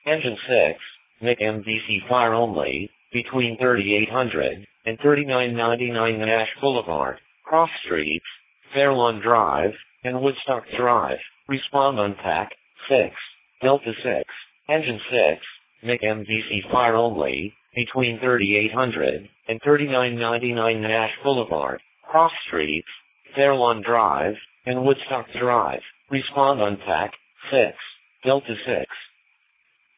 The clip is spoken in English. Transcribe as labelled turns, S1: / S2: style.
S1: Engine 6, MIC MDC fire only, between 3800 and 3999 Nash Boulevard, Cross Streets, Fairlawn Drive, and Woodstock Drive. Respond on TAC 6, Delta 6, Engine 6, MIC MDC fire only, between 3800 and 3999 Nash Boulevard, Cross Streets, Fairlawn Drive, and Woodstock Drive. Respond on TAC 6, Delta 6.